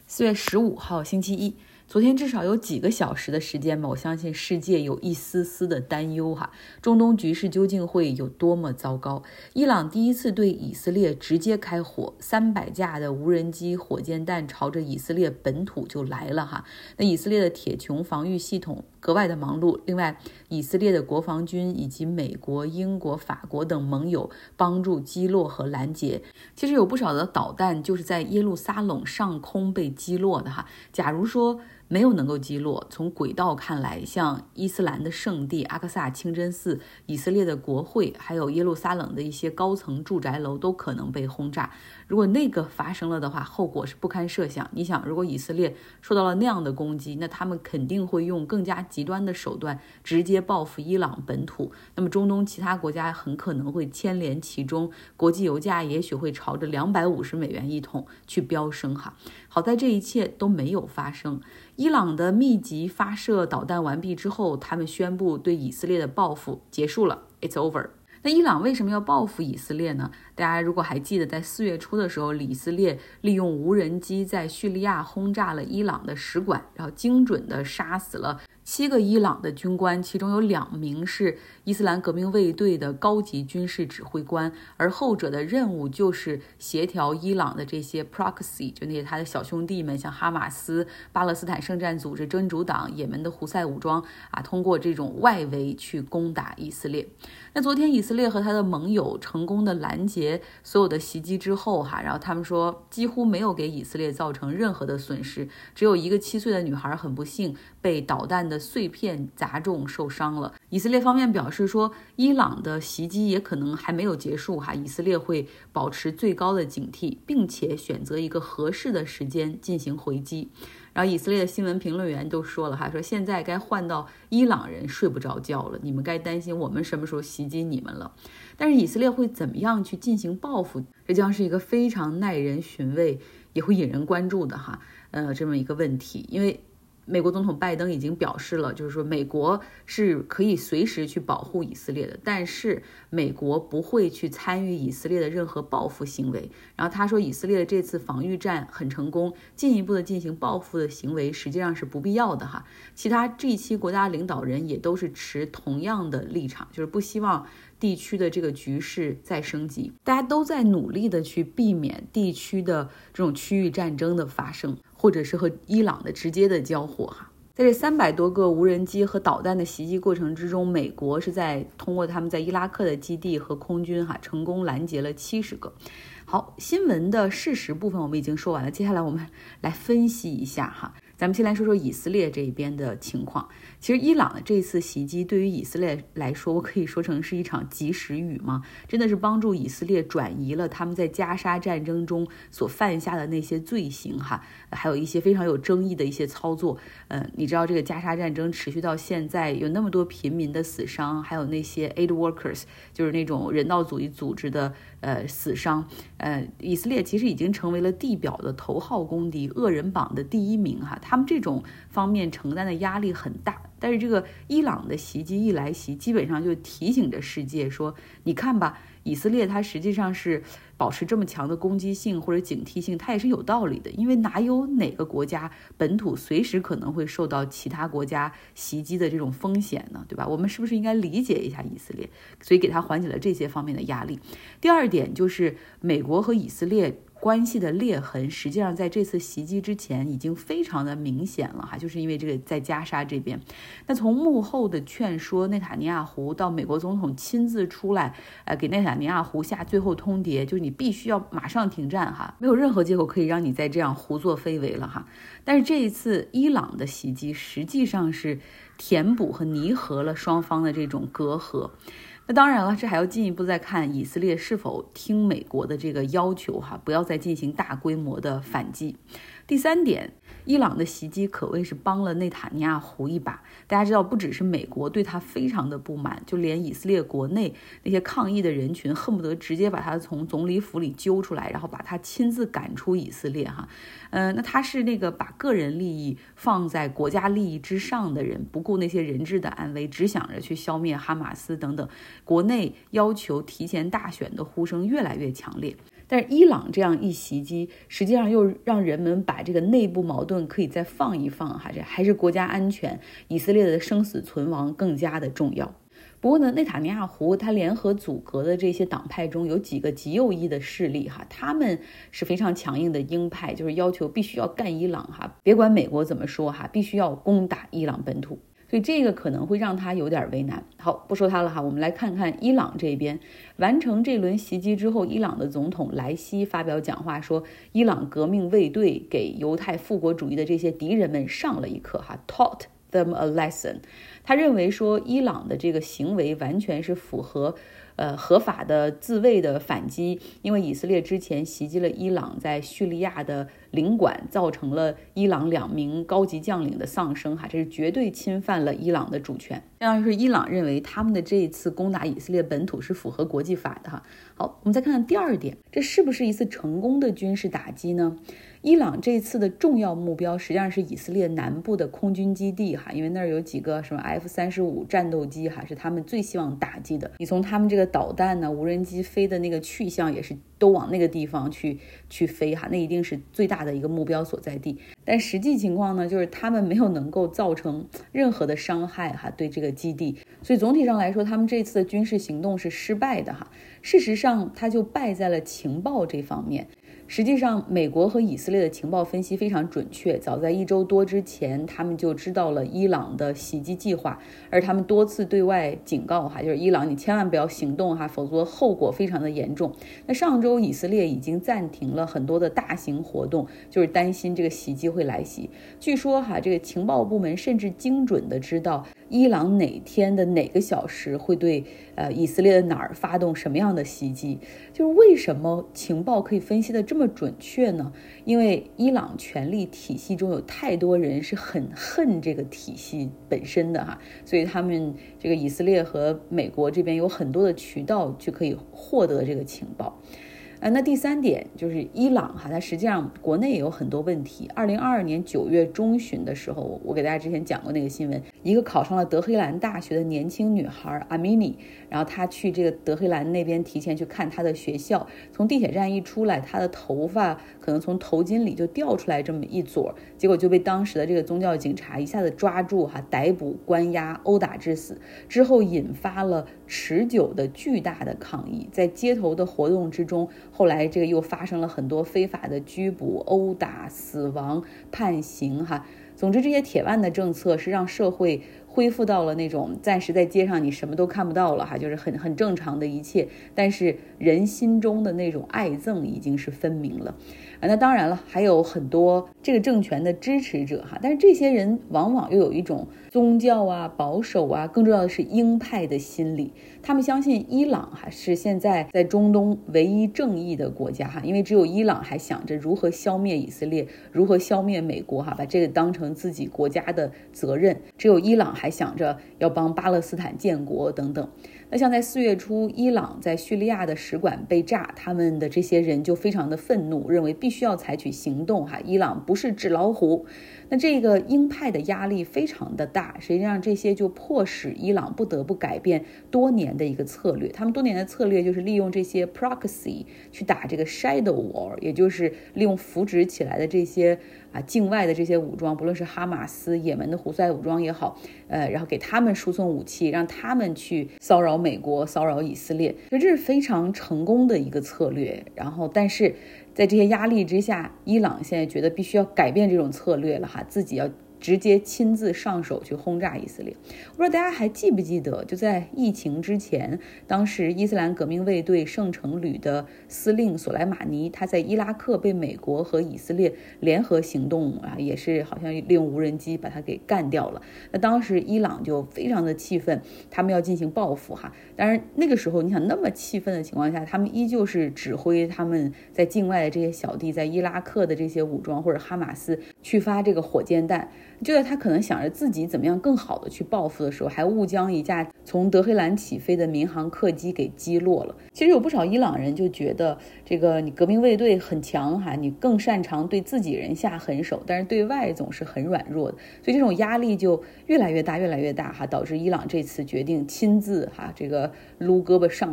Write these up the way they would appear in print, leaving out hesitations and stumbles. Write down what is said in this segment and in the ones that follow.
4月15号星期一，昨天至少有几个小时的时间吧，我相信世界有一丝丝的担忧哈，中东局势究竟会有多么糟糕？伊朗第一次对以色列直接开火，300架的无人机、火箭弹朝着以色列本土就来了哈。那以色列的铁穹防御系统格外的忙碌，另外以色列的国防军以及美国、英国、法国等盟友帮助击落和拦截。其实有不少的导弹就是在耶路撒冷上空被击落的哈。假如说没有能够击落，从轨道看来，像伊斯兰的圣地阿克萨清真寺、以色列的国会，还有耶路撒冷的一些高层住宅楼都可能被轰炸。如果那个发生了的话，后果是不堪设想。你想，如果以色列受到了那样的攻击，那他们肯定会用更加极端的手段直接报复伊朗本土，那么中东其他国家很可能会牵连其中，国际油价也许会朝着$250一桶去飙升哈。好在这一切都没有发生。伊朗的密集发射导弹完毕之后，他们宣布对以色列的报复结束了 ，It's over。那伊朗为什么要报复以色列呢？大家如果还记得，在4月初的时候，以色列利用无人机在叙利亚轰炸了伊朗的使馆，然后精准地杀死了7个伊朗的军官，其中有2名是伊斯兰革命卫队的高级军事指挥官，而后者的任务就是协调伊朗的这些 proxy， 就那些他的小兄弟们，像哈马斯、巴勒斯坦圣战组织真主党、也门的胡塞武装通过这种外围去攻打以色列。那昨天以色列和他的盟友成功的拦截所有的袭击之后然后他们说几乎没有给以色列造成任何的损失，只有一个7岁的女孩很不幸被导弹的碎片砸中受伤了。以色列方面表示说，伊朗的袭击也可能还没有结束以色列会保持最高的警惕，并且选择一个合适的时间进行回击。然后以色列的新闻评论员都说了说现在该换到伊朗人睡不着觉了，你们该担心我们什么时候袭击你们了。但是以色列会怎么样去进行报复，这将是一个非常耐人寻味，也会引人关注的这么一个问题。因为美国总统拜登已经表示了，就是说美国是可以随时去保护以色列的，但是美国不会去参与以色列的任何报复行为。然后他说以色列的这次防御战很成功，进一步的进行报复的行为实际上是不必要的其他G7国家领导人也都是持同样的立场，就是不希望地区的这个局势再升级，大家都在努力的去避免地区的这种区域战争的发生，或者是和伊朗的直接的交火在这300多个无人机和导弹的袭击过程之中，美国是通过他们在伊拉克的基地和空军成功拦截了70个。好，新闻的事实部分我们已经说完了，接下来我们来分析一下咱们先来说说以色列这边的情况。其实伊朗的这次袭击对于以色列来说，我可以说成是一场及时雨吗？真的是帮助以色列转移了他们在加沙战争中所犯下的那些罪行还有一些非常有争议的一些操作。你知道这个加沙战争持续到现在，有那么多平民的死伤，还有那些 aid workers， 就是那种人道主义组织的死伤。以色列其实已经成为了地表的头号公敌，恶人榜的第1名他们这种方面承担的压力很大。但是这个伊朗的袭击一来袭，基本上就提醒着世界说，你看吧，以色列它实际上是保持这么强的攻击性或者警惕性，它也是有道理的，因为哪有哪个国家本土随时可能会受到其他国家袭击的这种风险呢，对吧？我们是不是应该理解一下以色列，所以给它缓解了这些方面的压力。第二点就是美国和以色列关系的裂痕，实际上在这次袭击之前已经非常的明显了就是因为这个在加沙这边。那从幕后的劝说内塔尼亚胡到美国总统亲自出来给内塔尼亚胡下最后通牒，就是你必须要马上停战没有任何借口可以让你再这样胡作非为了但是这一次伊朗的袭击实际上是填补和弥合了双方的这种隔阂。那当然了，这还要进一步再看以色列是否听美国的这个要求不要再进行大规模的反击。第3点，伊朗的袭击可谓是帮了内塔尼亚胡一把。大家知道，不只是美国对他非常的不满，就连以色列国内那些抗议的人群恨不得直接把他从总理府里揪出来，然后把他亲自赶出以色列那他是那个把个人利益放在国家利益之上的人，不顾那些人质的安危，只想着去消灭哈马斯等等。国内要求提前大选的呼声越来越强烈。 但是伊朗这样一袭击，实际上又让人们把这个内部矛盾可以再放一放哈，这还是国家安全、以色列的生死存亡更加的重要。不过呢，内塔尼亚胡他联合阻隔的这些党派中有几个极右翼的势力哈，他们是非常强硬的鹰派，就是要求必须要干伊朗哈，别管美国怎么说哈，必须要攻打伊朗本土。所以这个可能会让他有点为难。好，不说他了哈，我们来看看伊朗这边。完成这轮袭击之后，伊朗的总统莱西发表讲话说，伊朗革命卫队给犹太复国主义的这些敌人们上了一课哈 ，taught them a lesson。他认为说，伊朗的这个行为完全是符合合法的自卫的反击，因为以色列之前袭击了伊朗在叙利亚的领馆，造成了伊朗2名高级将领的丧生哈，这是绝对侵犯了伊朗的主权。相当于是伊朗认为他们的这一次攻打以色列本土是符合国际法的哈。好，我们再看看第2点，这是不是一次成功的军事打击呢？伊朗这次的重要目标实际上是以色列南部的空军基地哈，因为那儿有几个什么 F-35战斗机哈，是他们最希望打击的。你从他们这个导弹呢、无人机飞的那个去向也是都往那个地方去飞哈，那一定是最大的一个目标所在地。但实际情况呢，就是他们没有能够造成任何的伤害哈，对这个基地。所以总体上来说，他们这次的军事行动是失败的哈。事实上，他就败在了情报这方面。实际上，美国和以色列的情报分析非常准确，早在1周多之前，他们就知道了伊朗的袭击计划，而他们多次对外警告哈，就是伊朗你千万不要行动哈，否则后果非常的严重。那上周以色列已经暂停了很多的大型活动，就是担心这个袭击会来袭。据说哈，这个情报部门甚至精准的知道伊朗哪天的哪个小时会对以色列的哪儿发动什么样的袭击。就是为什么情报可以分析的这么准确呢？因为伊朗权力体系中有太多人是很恨这个体系本身的哈，所以他们这个以色列和美国这边有很多的渠道去可以获得这个情报。那第3点就是伊朗哈，它实际上国内也有很多问题。2022年9月中旬的时候，我给大家之前讲过那个新闻，一个考上了德黑兰大学的年轻女孩阿米尼，然后她去这个德黑兰那边提前去看她的学校，从地铁站一出来，她的头发可能从头巾里就掉出来这么一撮，结果就被当时的这个宗教警察一下子抓住哈，逮捕、关押、殴打致死，之后引发了持久的巨大的抗议，在街头的活动之中，后来这个又发生了很多非法的拘捕、殴打、死亡、判刑哈。总之，这些铁腕的政策是让社会恢复到了那种暂时在街上你什么都看不到了哈，就是很正常的一切，但是人心中的那种爱憎已经是分明了。那当然了，还有很多这个政权的支持者哈，但是这些人往往又有一种宗教啊、保守啊，更重要的是鹰派的心理。他们相信伊朗哈是现在在中东唯一正义的国家哈，因为只有伊朗还想着如何消灭以色列，如何消灭美国哈，把这个当成自己国家的责任。只有伊朗还想着要帮巴勒斯坦建国等等。那像在4月初，伊朗在叙利亚的使馆被炸，他们的这些人就非常的愤怒，认为必须要采取行动哈，伊朗不是纸老虎。那这个鹰派的压力非常的大，实际上这些就迫使伊朗不得不改变多年的一个策略。他们多年的策略就是利用这些 proxy 去打这个 shadow war， 也就是利用扶植起来的这些境外的这些武装，不论是哈马斯、也门的胡塞武装也好，然后给他们输送武器，让他们去骚扰美国、骚扰以色列，所以这是非常成功的一个策略。然后，但是在这些压力之下，伊朗现在觉得必须要改变这种策略了哈，自己要直接亲自上手去轰炸以色列。我不知道大家还记不记得，就在疫情之前，当时伊斯兰革命卫队圣城旅的司令索莱马尼，他在伊拉克被美国和以色列联合行动也是好像利用无人机把他给干掉了。那当时伊朗就非常的气愤，他们要进行报复哈。当然那个时候你想那么气愤的情况下，他们依旧是指挥他们在境外的这些小弟，在伊拉克的这些武装或者哈马斯去发这个火箭弹。就在他可能想着自己怎么样更好的去报复的时候，还误将一架从德黑兰起飞的民航客机给击落了。其实有不少伊朗人就觉得这个你革命卫队很强哈，你更擅长对自己人下狠手，但是对外总是很软弱的，所以这种压力就越来越大哈，导致伊朗这次决定亲自这个撸胳膊上阵，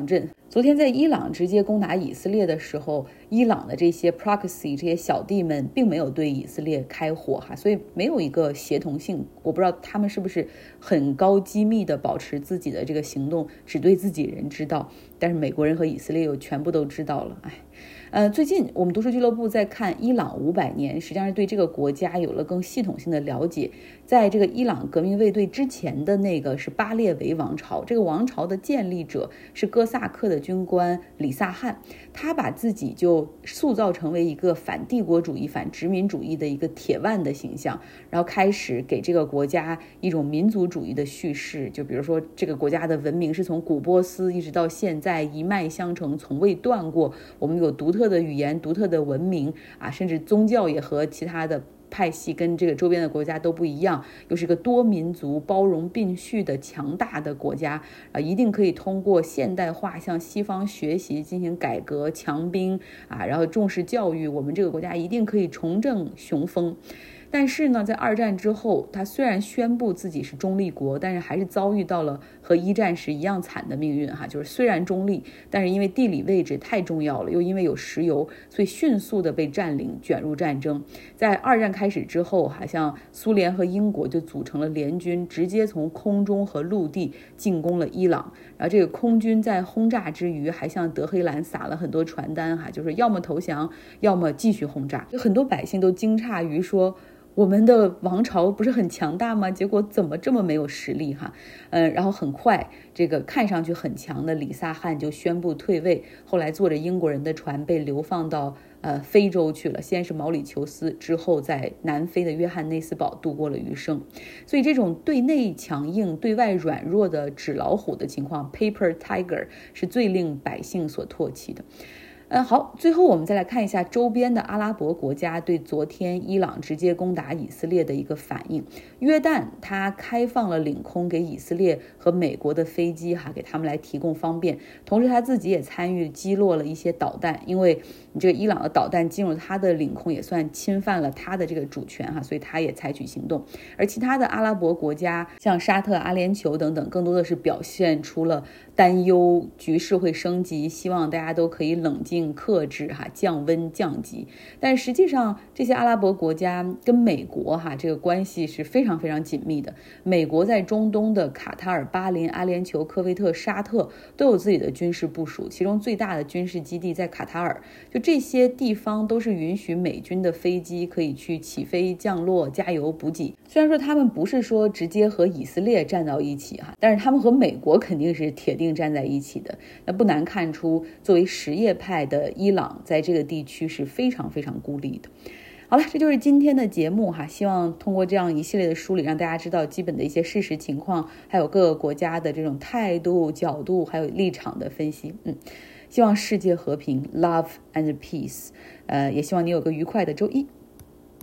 昨天在伊朗直接攻打以色列的时候，伊朗的这些 proxy 这些小弟们并没有对以色列开火所以没有一个协同性。我不知道他们是不是很高机密的保持自己的这个行动只对自己人知道，但是美国人和以色列又全部都知道了。最近我们读书俱乐部在看伊朗500年，实际上是对这个国家有了更系统性的了解。在这个伊朗革命卫队之前的那个是巴列维王朝，这个王朝的建立者是哥萨克的军官李萨汗，他把自己就塑造成为一个反帝国主义、反殖民主义的一个铁腕的形象，然后开始给这个国家一种民族主义的叙事，就比如说这个国家的文明是从古波斯一直到现在一脉相承，从未断过，我们有独特的语言、独特的文明甚至宗教也和其他的派系跟这个周边的国家都不一样，又是个多民族、包容并蓄的强大的国家一定可以通过现代化向西方学习，进行改革、强兵然后重视教育，我们这个国家一定可以重振雄风。但是呢，在二战之后，他虽然宣布自己是中立国，但是还是遭遇到了和一战时一样惨的命运就是虽然中立，但是因为地理位置太重要了，又因为有石油，所以迅速的被占领，卷入战争。在二战开始之后像苏联和英国就组成了联军，直接从空中和陆地进攻了伊朗。然后这个空军在轰炸之余，还向德黑兰撒了很多传单就是要么投降，要么继续轰炸。有很多百姓都惊诧于说，我们的王朝不是很强大吗？结果怎么这么没有实力然后很快这个看上去很强的李萨汗就宣布退位，后来坐着英国人的船被流放到非洲去了，先是毛里求斯，之后在南非的约翰内斯堡度过了余生。所以这种对内强硬对外软弱的纸老虎的情况 Paper Tiger 是最令百姓所唾弃的。好，最后我们再来看一下周边的阿拉伯国家对昨天伊朗直接攻打以色列的一个反应。约旦它开放了领空给以色列和美国的飞机给他们来提供方便，同时他自己也参与击落了一些导弹，因为这个伊朗的导弹进入他的领空也算侵犯了他的这个主权所以他也采取行动。而其他的阿拉伯国家像沙特、阿联酋等等，更多的是表现出了担忧局势会升级，希望大家都可以冷静克制降温降级。但实际上这些阿拉伯国家跟美国这个关系是非常非常紧密的。美国在中东的卡塔尔、巴林、阿联酋、科威特、沙特都有自己的军事部署，其中最大的军事基地在卡塔尔。就这些地方都是允许美军的飞机可以去起飞降落、加油补给。虽然说他们不是说直接和以色列站到一起但是他们和美国肯定是铁定站在一起的。那不难看出，作为什叶派的伊朗在这个地区是非常非常孤立的。好了，这就是今天的节目希望通过这样一系列的梳理，让大家知道基本的一些事实情况，还有各个国家的这种态度、角度还有立场的分析。希望世界和平 Love and Peace。也希望你有个愉快的周一。